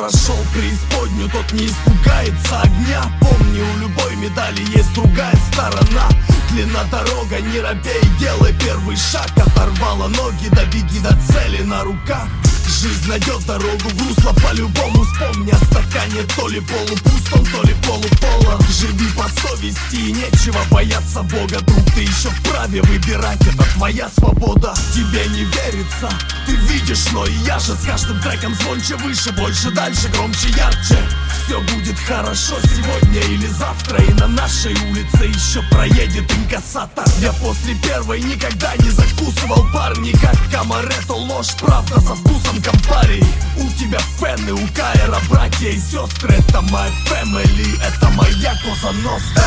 прошел преисподнюю, тот не испугается огня. Помни, у любой медали есть другая сторона. Длина дорога, не робей, делай первый шаг. Оторвала ноги, да беги до цели на руках. Жизнь найдет дорогу в русло по-любому. Вспомни о стакане, то ли полупуст он, то ли полуполон. Живи по совести и нечего бояться Бога. Друг, ты еще вправе выбирать, это твоя свобода. Тебе не верится, ты видишь, но и я же с каждым треком звонче, выше, больше, дальше, громче, ярче. Все будет хорошо сегодня или завтра, и на нашей улице еще проедет инкассатор. Я после первой никогда не закусывал, парни, как Камаретто, ложь, правда со вкусом Кампари. У тебя фэны, у Каэра братья и сестры. Это моя фэмили, это моя Коза Ностра.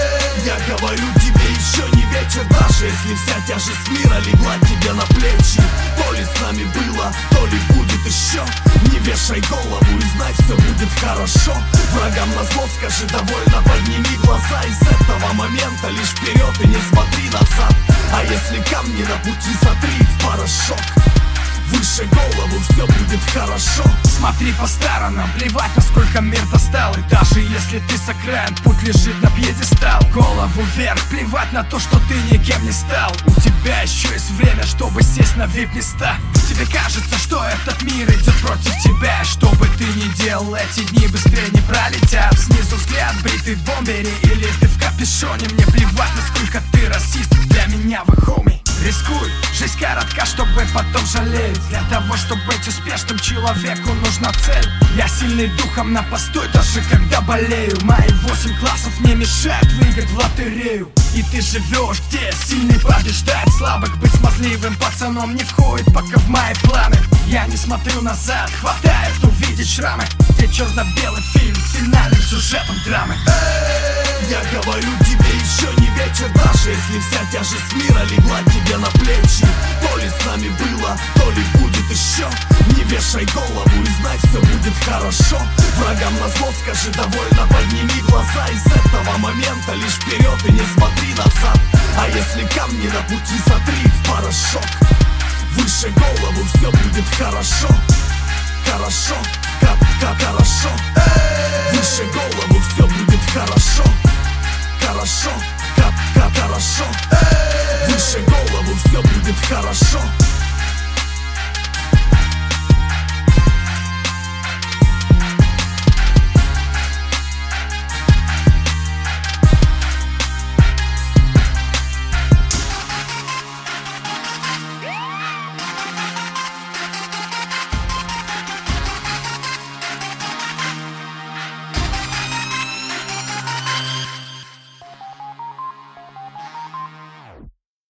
Я говорю тебе, еще не вечер, даже если вся тяжесть мира легла тебе на плечи. То ли с нами было, то ли будет еще. Не вешай голову и знай, все будет хорошо. Врагам назло скажи довольно, подними глаза. И с этого момента лишь вперед и не смотри назад. А если камни на пути, сотри в порошок. Выше голову, все будет хорошо. Смотри по сторонам, плевать, насколько мир достал. И даже если ты с окраин, путь лежит на пьедестал. Голову вверх, плевать на то, что ты никем не стал. У тебя еще есть время, чтобы сесть на вип-места. Тебе кажется, что этот мир идет против тебя. Что бы ты ни делал, эти дни быстрее не пролетят. Снизу взгляд, бритый в бомбере или ты в капюшоне. Мне плевать, насколько ты расист, для меня вы хоми. Рискуй, жизнь коротка, чтобы потом жалеть. Для того, чтобы быть успешным человеку, нужна цель. Я сильный духом на постой, даже когда болею. Мои 8 классов не мешают выиграть в лотерею. И ты живешь, где сильный побеждает слабых. Быть смазливым пацаном не входит пока в мои планы. Я не смотрю назад, хватает увидеть шрамы. Где черно-белый фильм с финальным сюжетом драмы. Я говорю тебе, еще не вечер, даже если вся тяжесть мира легла тебе на плечи. То ли с нами было, то ли будет еще. Не вешай голову и знай, все будет хорошо. Врагам назло скажи довольно, подними глаза. И с этого момента лишь вперед и не смотри назад. А если камни на пути, сотри в порошок. Выше голову, все будет хорошо. Хорошо, как хорошо. Выше голову, все будет хорошо. Хорошо, как хорошо. Выше голову, все будет хорошо.